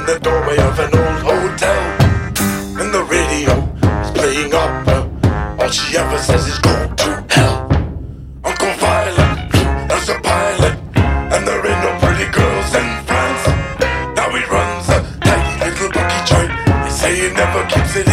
in the doorway of an old hotel, and the radio is playing opera. All she ever says is go to hell. Uncle Violet, that's a pilot, and there ain't no pretty girls in France. Now he runs a tiny little bookie joint. They say he never keeps it